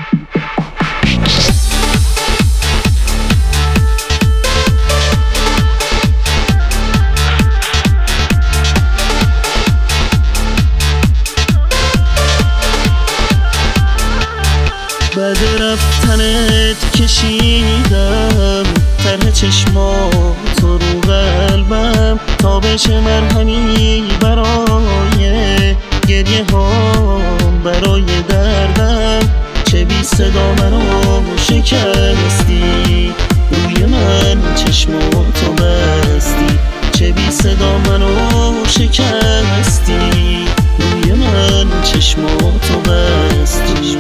بعد رفتنت کشیدم طرح چشماتو رو قلبم تا بشه مرهمی برای گریه هام، برای دردم. چه بی صدا منو شکستی، روی من چشماتو بستی. چه بی صدا منو شکستی، روی من چشماتو بستی.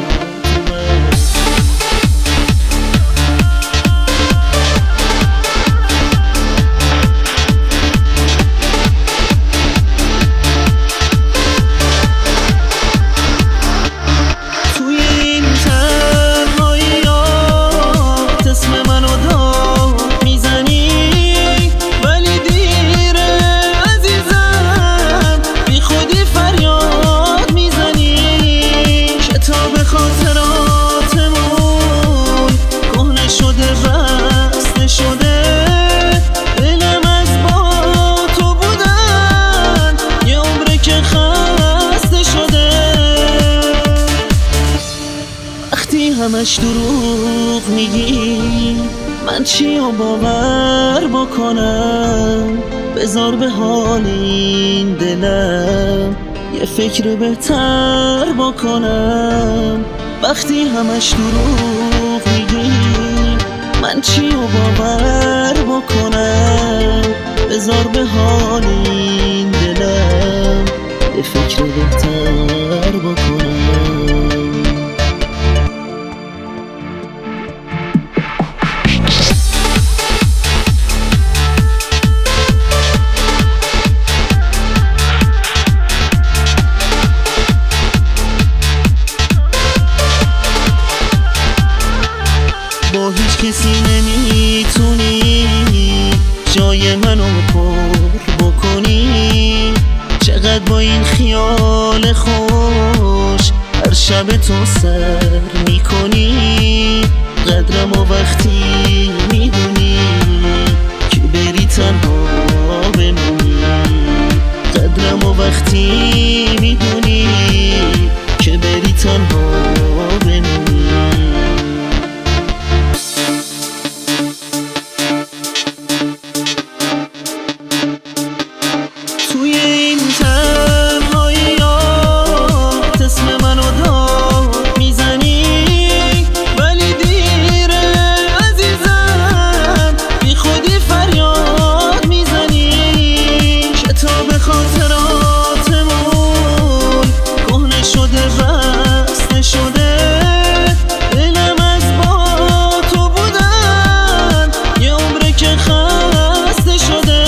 همش دروغ میگی، من چی رو باور بکنم؟ بذار به حال این دلم یه فکر بهتر بکنم. وقتی همش دروغ میگی، من چی رو باور بکنم؟ بذار به حال این دلم یه فکر بهتر بکنم. با هیچ کسی نمیتونی جای منو پر بکنی. چقدر با این خیال خوش هر شب تو سر میکنی. قدرم و وقتی میدونی که بری تنها بمونی. قدرم و وقتی میدونی که بری تنها بمونی. توی این تنهاییات اسم منو داد میزنی، ولی دیره عزیزم، بی خودی فریاد میزنی. کتاب خاطراتمون کهنه شده بسته شده. دلم از با تو بودن یه عمره که خسته شده.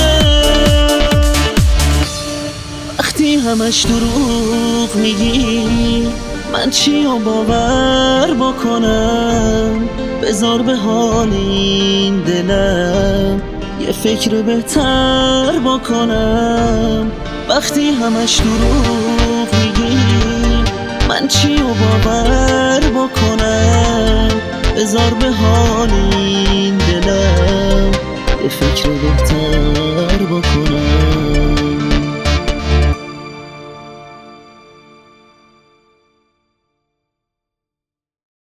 وقتی همش دروغ میگی، من چی رو باور بکنم؟ بذار به حال این دلم یه فکر بهتر بکنم. وقتی همش دروغ میگی، من چی رو باور بکنم؟ بذار به حال این دلم یه فکر بهتر